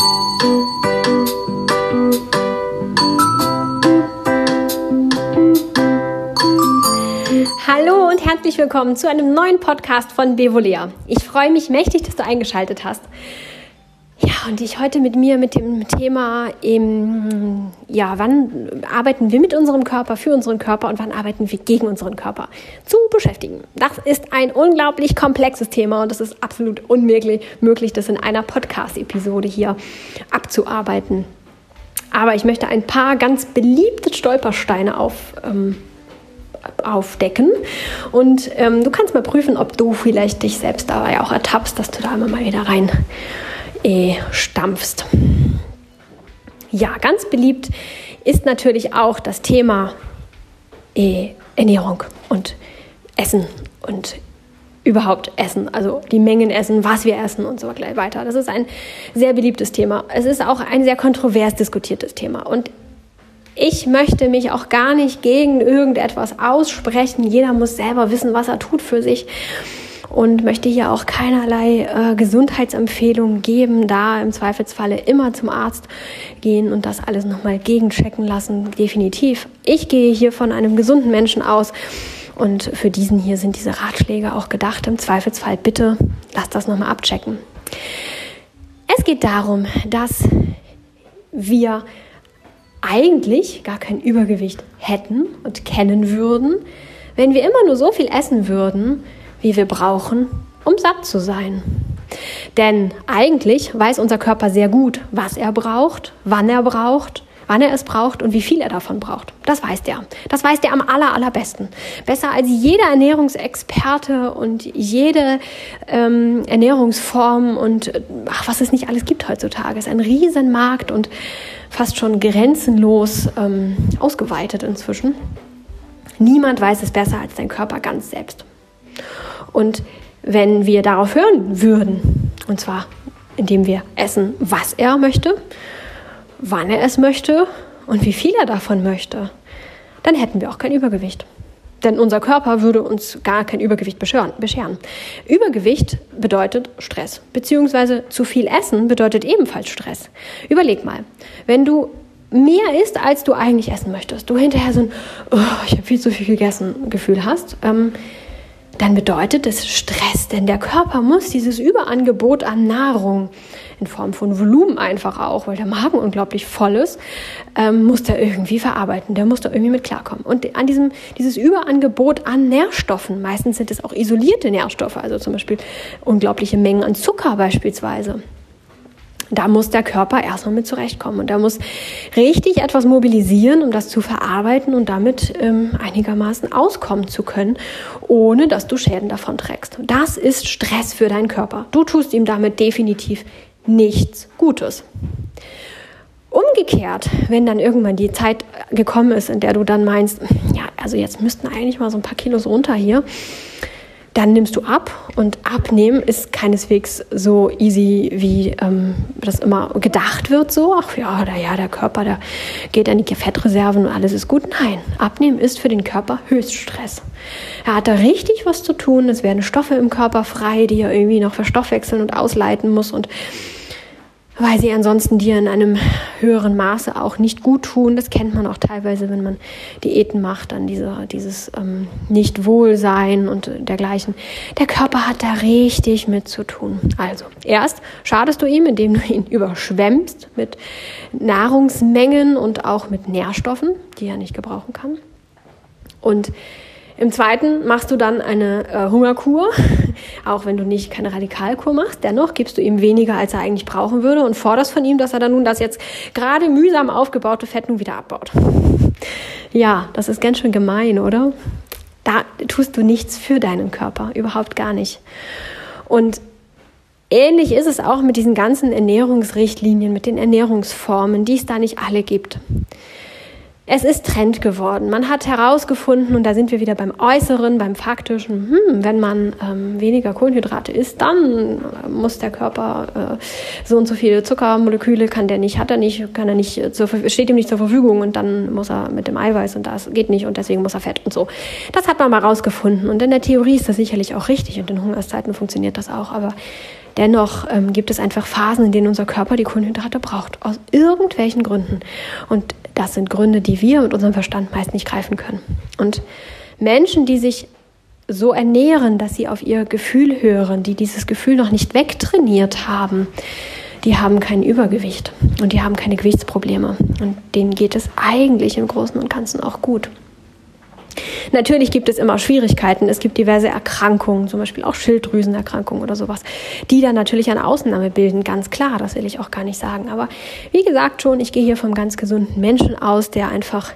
Hallo und herzlich willkommen zu einem neuen Podcast von Bevolea. Ich freue mich mächtig, dass du eingeschaltet hast. Ja, und ich heute mit dem Thema, wann arbeiten wir mit unserem Körper, für unseren Körper und wann arbeiten wir gegen unseren Körper zu beschäftigen. Das ist ein unglaublich komplexes Thema und es ist absolut unmöglich, das in einer Podcast-Episode hier abzuarbeiten. Aber ich möchte ein paar ganz beliebte Stolpersteine aufdecken und du kannst mal prüfen, ob du vielleicht dich selbst dabei auch ertappst, dass du da immer mal wieder rein stampfst. Ja, ganz beliebt ist natürlich auch das Thema Ernährung und Essen und überhaupt Essen, also die Mengen Essen, was wir essen und so weiter. Das ist ein sehr beliebtes Thema. Es ist auch ein sehr kontrovers diskutiertes Thema und ich möchte mich auch gar nicht gegen irgendetwas aussprechen. Jeder muss selber wissen, was er tut für sich. Und möchte hier auch keinerlei Gesundheitsempfehlungen geben, da im Zweifelsfalle immer zum Arzt gehen und das alles nochmal gegenchecken lassen, definitiv. Ich gehe hier von einem gesunden Menschen aus und für diesen hier sind diese Ratschläge auch gedacht. Im Zweifelsfall bitte lasst das nochmal abchecken. Es geht darum, dass wir eigentlich gar kein Übergewicht hätten und kennen würden, wenn wir immer nur so viel essen würden, wie wir brauchen, um satt zu sein. Denn eigentlich weiß unser Körper sehr gut, was er braucht, wann er es braucht und wie viel er davon braucht. Das weiß der. Das weiß der am allerbesten. Besser als jeder Ernährungsexperte und jede Ernährungsform und was es nicht alles gibt heutzutage. Es ist ein Riesenmarkt und fast schon grenzenlos ausgeweitet inzwischen. Niemand weiß es besser als dein Körper ganz selbst. Und wenn wir darauf hören würden, und zwar indem wir essen, was er möchte, wann er es möchte und wie viel er davon möchte, dann hätten wir auch kein Übergewicht. Denn unser Körper würde uns gar kein Übergewicht bescheren. Übergewicht bedeutet Stress, beziehungsweise zu viel Essen bedeutet ebenfalls Stress. Überleg mal, wenn du mehr isst, als du eigentlich essen möchtest, du hinterher so ein ich habe viel zu viel gegessen Gefühl hast, dann bedeutet es Stress, denn der Körper muss dieses Überangebot an Nahrung in Form von Volumen einfach auch, weil der Magen unglaublich voll ist, muss der irgendwie verarbeiten, der muss da irgendwie mit klarkommen. Und an dieses Überangebot an Nährstoffen, meistens sind es auch isolierte Nährstoffe, also zum Beispiel unglaubliche Mengen an Zucker beispielsweise, da muss der Körper erstmal mit zurechtkommen und er muss richtig etwas mobilisieren, um das zu verarbeiten und damit einigermaßen auskommen zu können, ohne dass du Schäden davon trägst. Das ist Stress für deinen Körper. Du tust ihm damit definitiv nichts Gutes. Umgekehrt, wenn dann irgendwann die Zeit gekommen ist, in der du dann meinst, ja, also jetzt müssten eigentlich mal so ein paar Kilos runter hier, dann nimmst du ab und abnehmen ist keineswegs so easy, wie das immer gedacht wird. So, der Körper, der geht an die Fettreserven und alles ist gut. Nein, abnehmen ist für den Körper Höchststress. Er hat da richtig was zu tun. Es werden Stoffe im Körper frei, die er irgendwie noch verstoffwechseln und ausleiten muss und weil sie ansonsten dir in einem höheren Maße auch nicht gut tun. Das kennt man auch teilweise, wenn man Diäten macht, dann dieses Nicht-Wohlsein und dergleichen. Der Körper hat da richtig mit zu tun. Also, erst schadest du ihm, indem du ihn überschwemmst mit Nahrungsmengen und auch mit Nährstoffen, die er nicht gebrauchen kann. Und im Zweiten machst du dann eine Hungerkur, auch wenn du keine Radikalkur machst. Dennoch gibst du ihm weniger, als er eigentlich brauchen würde und forderst von ihm, dass er dann nun das jetzt gerade mühsam aufgebaute Fett nun wieder abbaut. Ja, das ist ganz schön gemein, oder? Da tust du nichts für deinen Körper, überhaupt gar nicht. Und ähnlich ist es auch mit diesen ganzen Ernährungsrichtlinien, mit den Ernährungsformen, die es da nicht alle gibt. Es ist Trend geworden. Man hat herausgefunden, und da sind wir wieder beim Äußeren, beim Faktischen, wenn man weniger Kohlenhydrate isst, dann muss der Körper so und so viele Zuckermoleküle, steht ihm nicht zur Verfügung und dann muss er mit dem Eiweiß und das geht nicht und deswegen muss er Fett und so. Das hat man mal rausgefunden und in der Theorie ist das sicherlich auch richtig und in Hungerszeiten funktioniert das auch, aber dennoch gibt es einfach Phasen, in denen unser Körper die Kohlenhydrate braucht, aus irgendwelchen Gründen. Und das sind Gründe, die wir mit unserem Verstand meist nicht greifen können. Und Menschen, die sich so ernähren, dass sie auf ihr Gefühl hören, die dieses Gefühl noch nicht wegtrainiert haben, die haben kein Übergewicht und die haben keine Gewichtsprobleme. Und denen geht es eigentlich im Großen und Ganzen auch gut. Natürlich gibt es immer Schwierigkeiten. Es gibt diverse Erkrankungen, zum Beispiel auch Schilddrüsenerkrankungen oder sowas, die dann natürlich eine Ausnahme bilden. Ganz klar, das will ich auch gar nicht sagen. Aber wie gesagt schon, ich gehe hier vom ganz gesunden Menschen aus, der einfach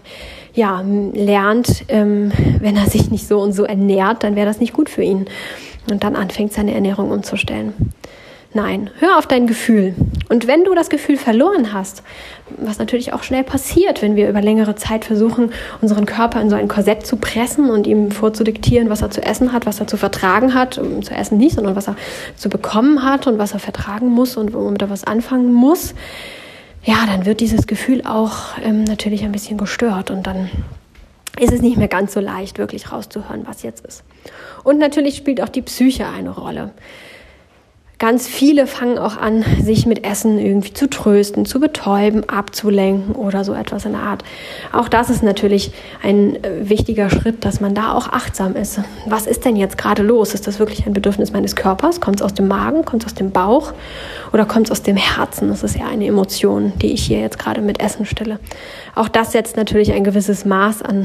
lernt, wenn er sich nicht so und so ernährt, dann wäre das nicht gut für ihn. Und dann anfängt, seine Ernährung umzustellen. Nein, hör auf dein Gefühl. Und wenn du das Gefühl verloren hast, was natürlich auch schnell passiert, wenn wir über längere Zeit versuchen, unseren Körper in so ein Korsett zu pressen und ihm vorzudiktieren, was er zu essen hat, was er zu vertragen hat, zu essen nicht, sondern was er zu bekommen hat und was er vertragen muss und womit er was anfangen muss, ja, dann wird dieses Gefühl auch natürlich ein bisschen gestört und dann ist es nicht mehr ganz so leicht, wirklich rauszuhören, was jetzt ist. Und natürlich spielt auch die Psyche eine Rolle. Ganz viele fangen auch an, sich mit Essen irgendwie zu trösten, zu betäuben, abzulenken oder so etwas in der Art. Auch das ist natürlich ein wichtiger Schritt, dass man da auch achtsam ist. Was ist denn jetzt gerade los? Ist das wirklich ein Bedürfnis meines Körpers? Kommt es aus dem Magen? Kommt es aus dem Bauch? Oder kommt es aus dem Herzen? Das ist ja eine Emotion, die ich hier jetzt gerade mit Essen stille. Auch das setzt natürlich ein gewisses Maß an,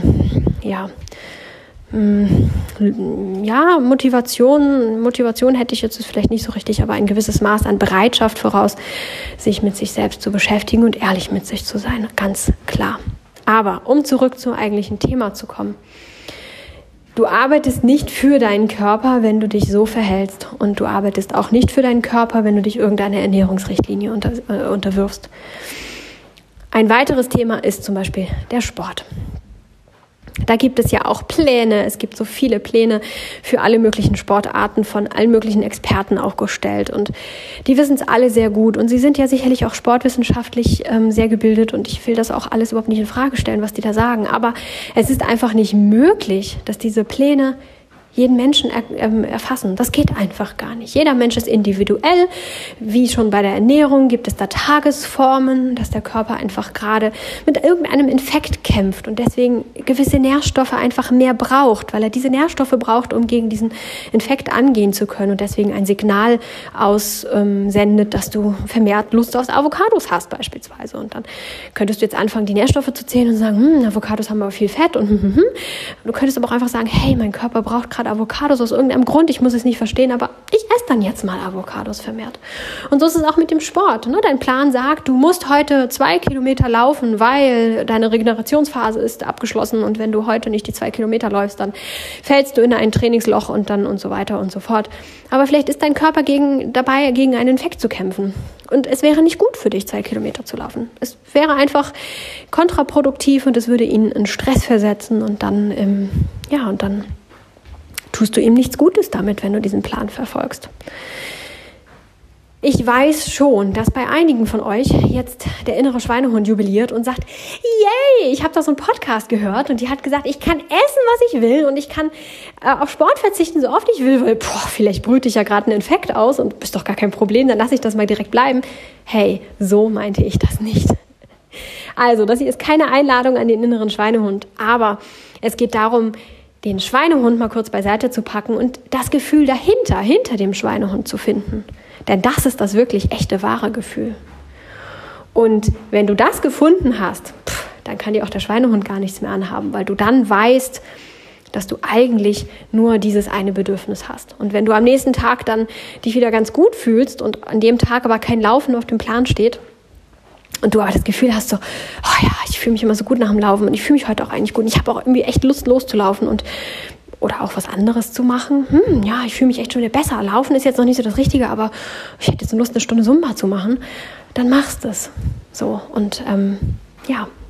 Motivation hätte ich jetzt vielleicht nicht so richtig, aber ein gewisses Maß an Bereitschaft voraus, sich mit sich selbst zu beschäftigen und ehrlich mit sich zu sein, ganz klar. Aber um zurück zum eigentlichen Thema zu kommen, du arbeitest nicht für deinen Körper, wenn du dich so verhältst und du arbeitest auch nicht für deinen Körper, wenn du dich irgendeiner Ernährungsrichtlinie unterwirfst. Ein weiteres Thema ist zum Beispiel der Sport. Da gibt es ja auch Pläne, es gibt so viele Pläne für alle möglichen Sportarten von allen möglichen Experten aufgestellt und die wissen es alle sehr gut und sie sind ja sicherlich auch sportwissenschaftlich sehr gebildet und ich will das auch alles überhaupt nicht in Frage stellen, was die da sagen, aber es ist einfach nicht möglich, dass diese Pläne jeden Menschen erfassen. Das geht einfach gar nicht. Jeder Mensch ist individuell. Wie schon bei der Ernährung gibt es da Tagesformen, dass der Körper einfach gerade mit irgendeinem Infekt kämpft und deswegen gewisse Nährstoffe einfach mehr braucht, weil er diese Nährstoffe braucht, um gegen diesen Infekt angehen zu können und deswegen ein Signal aussendet, dass du vermehrt Lust auf Avocados hast beispielsweise. Und dann könntest du jetzt anfangen, die Nährstoffe zu zählen und sagen, Avocados haben aber viel Fett und Du könntest aber auch einfach sagen, hey, mein Körper braucht gerade Avocados aus irgendeinem Grund, ich muss es nicht verstehen, aber ich esse dann jetzt mal Avocados vermehrt. Und so ist es auch mit dem Sport. Ne? Dein Plan sagt, du musst heute 2 Kilometer laufen, weil deine Regenerationsphase ist abgeschlossen und wenn du heute nicht die 2 Kilometer läufst, dann fällst du in ein Trainingsloch und dann und so weiter und so fort. Aber vielleicht ist dein Körper dabei, gegen einen Infekt zu kämpfen. Und es wäre nicht gut für dich, 2 Kilometer zu laufen. Es wäre einfach kontraproduktiv und es würde ihn in Stress versetzen und dann tust du ihm nichts Gutes damit, wenn du diesen Plan verfolgst. Ich weiß schon, dass bei einigen von euch jetzt der innere Schweinehund jubiliert und sagt, yay, ich habe da so einen Podcast gehört und die hat gesagt, ich kann essen, was ich will und ich kann auf Sport verzichten, so oft ich will, weil vielleicht brüte ich ja gerade einen Infekt aus und ist doch gar kein Problem, dann lasse ich das mal direkt bleiben. Hey, so meinte ich das nicht. Also, das hier ist keine Einladung an den inneren Schweinehund, aber es geht darum, den Schweinehund mal kurz beiseite zu packen und das Gefühl hinter dem Schweinehund zu finden. Denn das ist das wirklich echte, wahre Gefühl. Und wenn du das gefunden hast, dann kann dir auch der Schweinehund gar nichts mehr anhaben, weil du dann weißt, dass du eigentlich nur dieses eine Bedürfnis hast. Und wenn du am nächsten Tag dann dich wieder ganz gut fühlst und an dem Tag aber kein Laufen auf dem Plan steht, und du aber das Gefühl hast so, ich fühle mich immer so gut nach dem Laufen und ich fühle mich heute auch eigentlich gut und ich habe auch irgendwie echt Lust loszulaufen oder auch was anderes zu machen. Ich fühle mich echt schon wieder besser. Laufen ist jetzt noch nicht so das Richtige, aber ich hätte jetzt Lust, eine Stunde Zumba zu machen. Dann machst du es. So und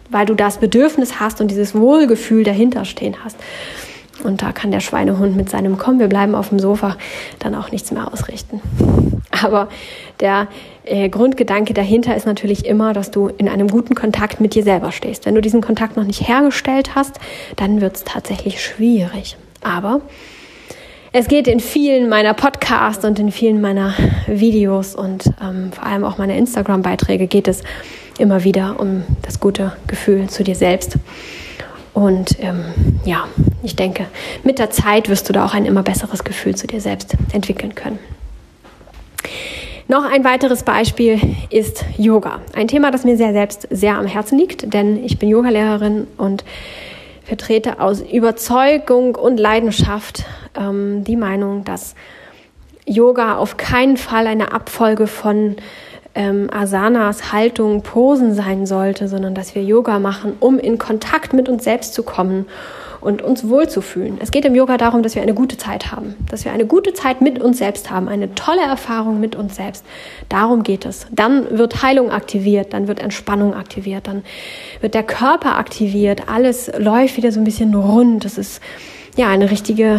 weil du das Bedürfnis hast und dieses Wohlgefühl dahinter stehen hast. Und da kann der Schweinehund mit seinem Komm, wir bleiben auf dem Sofa, dann auch nichts mehr ausrichten. Aber der Grundgedanke dahinter ist natürlich immer, dass du in einem guten Kontakt mit dir selber stehst. Wenn du diesen Kontakt noch nicht hergestellt hast, dann wird es tatsächlich schwierig. Aber es geht in vielen meiner Podcasts und in vielen meiner Videos und vor allem auch meiner Instagram-Beiträge geht es immer wieder um das gute Gefühl zu dir selbst. Und ich denke, mit der Zeit wirst du da auch ein immer besseres Gefühl zu dir selbst entwickeln können. Noch ein weiteres Beispiel ist Yoga. Ein Thema, das mir sehr am Herzen liegt, denn ich bin Yogalehrerin und vertrete aus Überzeugung und Leidenschaft die Meinung, dass Yoga auf keinen Fall eine Abfolge von Asanas, Haltung, Posen sein sollte, sondern dass wir Yoga machen, um in Kontakt mit uns selbst zu kommen und uns wohlzufühlen. Es geht im Yoga darum, dass wir eine gute Zeit haben, dass wir eine gute Zeit mit uns selbst haben, eine tolle Erfahrung mit uns selbst. Darum geht es. Dann wird Heilung aktiviert, dann wird Entspannung aktiviert, dann wird der Körper aktiviert, alles läuft wieder so ein bisschen rund. Das ist ja eine richtige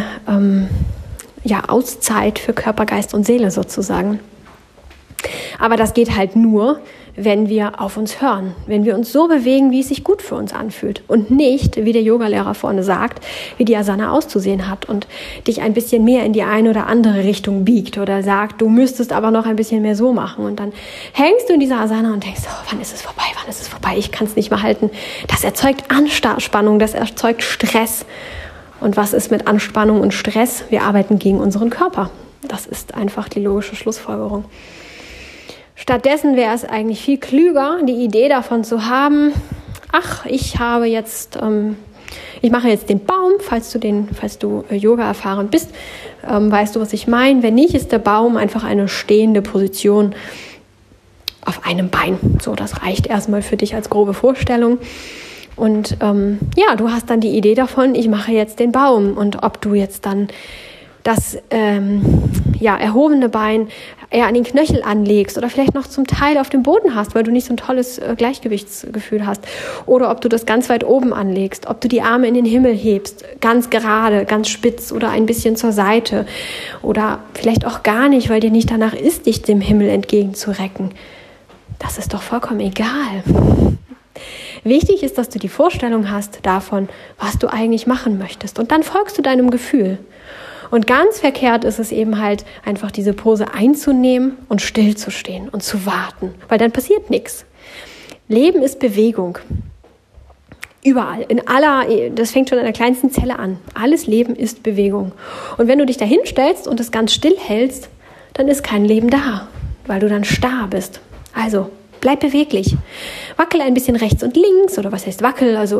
Auszeit für Körper, Geist und Seele sozusagen. Aber das geht halt nur, wenn wir auf uns hören, wenn wir uns so bewegen, wie es sich gut für uns anfühlt und nicht, wie der Yogalehrer vorne sagt, wie die Asana auszusehen hat und dich ein bisschen mehr in die eine oder andere Richtung biegt oder sagt, du müsstest aber noch ein bisschen mehr so machen und dann hängst du in dieser Asana und denkst, oh, wann ist es vorbei, ich kann es nicht mehr halten. Das erzeugt Anspannung, das erzeugt Stress. Und was ist mit Anspannung und Stress? Wir arbeiten gegen unseren Körper. Das ist einfach die logische Schlussfolgerung. Stattdessen wäre es eigentlich viel klüger, die Idee davon zu haben, ich mache jetzt den Baum, falls du Yoga erfahren bist, weißt du, was ich meine. Wenn nicht, ist der Baum einfach eine stehende Position auf einem Bein. So, das reicht erstmal für dich als grobe Vorstellung. Und du hast dann die Idee davon, ich mache jetzt den Baum. Und ob du jetzt dann das erhobene Bein eher an den Knöchel anlegst oder vielleicht noch zum Teil auf dem Boden hast, weil du nicht so ein tolles Gleichgewichtsgefühl hast. Oder ob du das ganz weit oben anlegst, ob du die Arme in den Himmel hebst, ganz gerade, ganz spitz oder ein bisschen zur Seite. Oder vielleicht auch gar nicht, weil dir nicht danach ist, dich dem Himmel entgegenzurecken. Das ist doch vollkommen egal. Wichtig ist, dass du die Vorstellung hast davon, was du eigentlich machen möchtest. Und dann folgst du deinem Gefühl. Und ganz verkehrt ist es eben halt, einfach diese Pose einzunehmen und stillzustehen und zu warten, weil dann passiert nichts. Leben ist Bewegung. Überall, das fängt schon in der kleinsten Zelle an. Alles Leben ist Bewegung. Und wenn du dich da hinstellst und es ganz still hältst, dann ist kein Leben da, weil du dann starr bist. Also, bleib beweglich. Wackel ein bisschen rechts und links, oder was heißt wackel? Also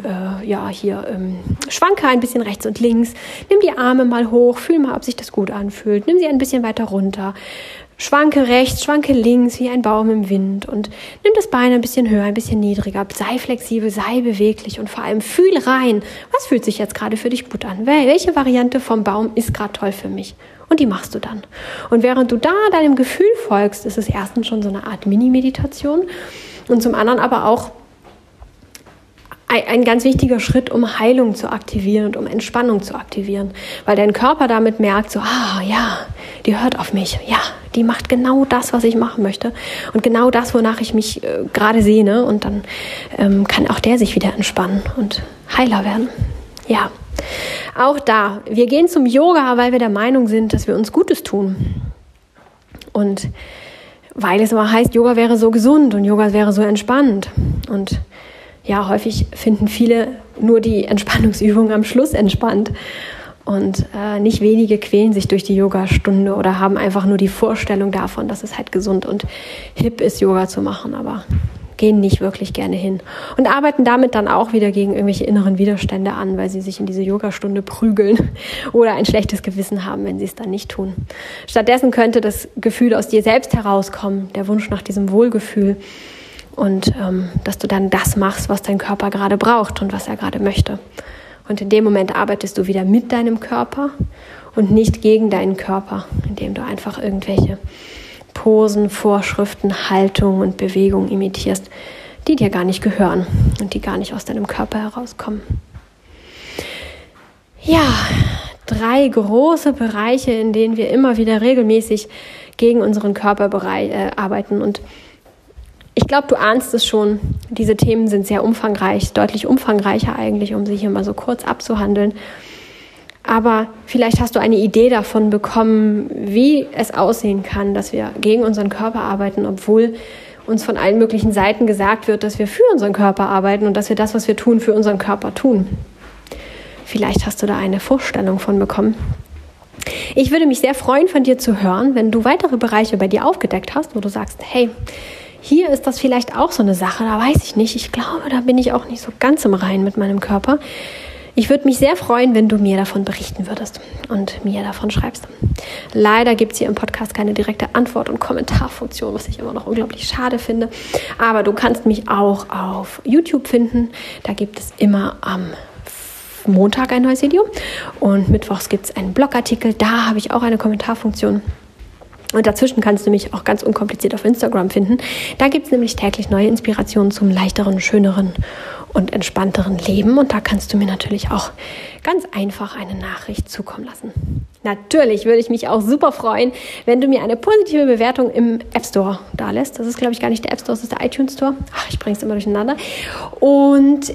schwanke ein bisschen rechts und links. Nimm die Arme mal hoch, fühl mal, ob sich das gut anfühlt. Nimm sie ein bisschen weiter runter. Schwanke rechts, schwanke links, wie ein Baum im Wind. Und nimm das Bein ein bisschen höher, ein bisschen niedriger. Sei flexibel, sei beweglich und vor allem fühl rein. Was fühlt sich jetzt gerade für dich gut an? Welche Variante vom Baum ist gerade toll für mich? Und die machst du dann. Und während du da deinem Gefühl folgst, ist es erstens schon so eine Art Mini-Meditation und zum anderen aber auch ein ganz wichtiger Schritt, um Heilung zu aktivieren und um Entspannung zu aktivieren. Weil dein Körper damit merkt, so, die hört auf mich. Ja, die macht genau das, was ich machen möchte. Und genau das, wonach ich mich gerade sehne. Und dann kann auch der sich wieder entspannen und heiler werden. Ja, auch da. Wir gehen zum Yoga, weil wir der Meinung sind, dass wir uns Gutes tun. Und weil es immer heißt, Yoga wäre so gesund und Yoga wäre so entspannt. Und ja, häufig finden viele nur die Entspannungsübungen am Schluss entspannt. Und nicht wenige quälen sich durch die Yogastunde oder haben einfach nur die Vorstellung davon, dass es halt gesund und hip ist, Yoga zu machen, aber gehen nicht wirklich gerne hin. Und arbeiten damit dann auch wieder gegen irgendwelche inneren Widerstände an, weil sie sich in diese Yogastunde prügeln oder ein schlechtes Gewissen haben, wenn sie es dann nicht tun. Stattdessen könnte das Gefühl aus dir selbst herauskommen, der Wunsch nach diesem Wohlgefühl. Und dass du dann das machst, was dein Körper gerade braucht und was er gerade möchte. Und in dem Moment arbeitest du wieder mit deinem Körper und nicht gegen deinen Körper, indem du einfach irgendwelche Posen, Vorschriften, Haltungen und Bewegungen imitierst, die dir gar nicht gehören und die gar nicht aus deinem Körper herauskommen. Ja, 3 große Bereiche, in denen wir immer wieder regelmäßig gegen unseren Körper arbeiten. Und ich glaube, du ahnst es schon, diese Themen sind sehr umfangreich, deutlich umfangreicher eigentlich, um sie hier mal so kurz abzuhandeln. Aber vielleicht hast du eine Idee davon bekommen, wie es aussehen kann, dass wir gegen unseren Körper arbeiten, obwohl uns von allen möglichen Seiten gesagt wird, dass wir für unseren Körper arbeiten und dass wir das, was wir tun, für unseren Körper tun. Vielleicht hast du da eine Vorstellung von bekommen. Ich würde mich sehr freuen, von dir zu hören, wenn du weitere Bereiche bei dir aufgedeckt hast, wo du sagst, hey, hier ist das vielleicht auch so eine Sache, da weiß ich nicht. Ich glaube, da bin ich auch nicht so ganz im Reinen mit meinem Körper. Ich würde mich sehr freuen, wenn du mir davon berichten würdest und mir davon schreibst. Leider gibt es hier im Podcast keine direkte Antwort- und Kommentarfunktion, was ich immer noch unglaublich schade finde. Aber du kannst mich auch auf YouTube finden. Da gibt es immer am Montag ein neues Video und mittwochs gibt es einen Blogartikel. Da habe ich auch eine Kommentarfunktion. Und dazwischen kannst du mich auch ganz unkompliziert auf Instagram finden. Da gibt es nämlich täglich neue Inspirationen zum leichteren, schöneren und entspannteren Leben. Und da kannst du mir natürlich auch ganz einfach eine Nachricht zukommen lassen. Natürlich würde ich mich auch super freuen, wenn du mir eine positive Bewertung im App Store dalässt. Das ist, glaube ich, gar nicht der App Store, das ist der iTunes Store. Ich bringe es immer durcheinander. Und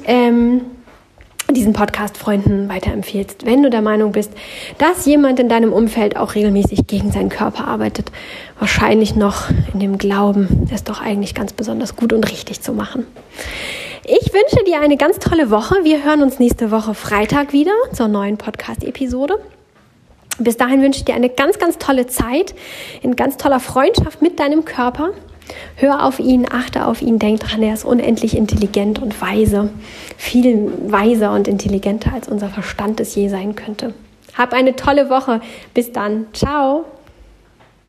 diesen Podcast Freunden weiterempfiehlst, wenn du der Meinung bist, dass jemand in deinem Umfeld auch regelmäßig gegen seinen Körper arbeitet, wahrscheinlich noch in dem Glauben, es doch eigentlich ganz besonders gut und richtig zu machen. Ich wünsche dir eine ganz tolle Woche. Wir hören uns nächste Woche Freitag wieder zur neuen Podcast-Episode. Bis dahin wünsche ich dir eine ganz, ganz tolle Zeit in ganz toller Freundschaft mit deinem Körper. Hör auf ihn, achte auf ihn, denk dran, er ist unendlich intelligent und weise. Viel weiser und intelligenter, als unser Verstand es je sein könnte. Hab eine tolle Woche. Bis dann. Ciao.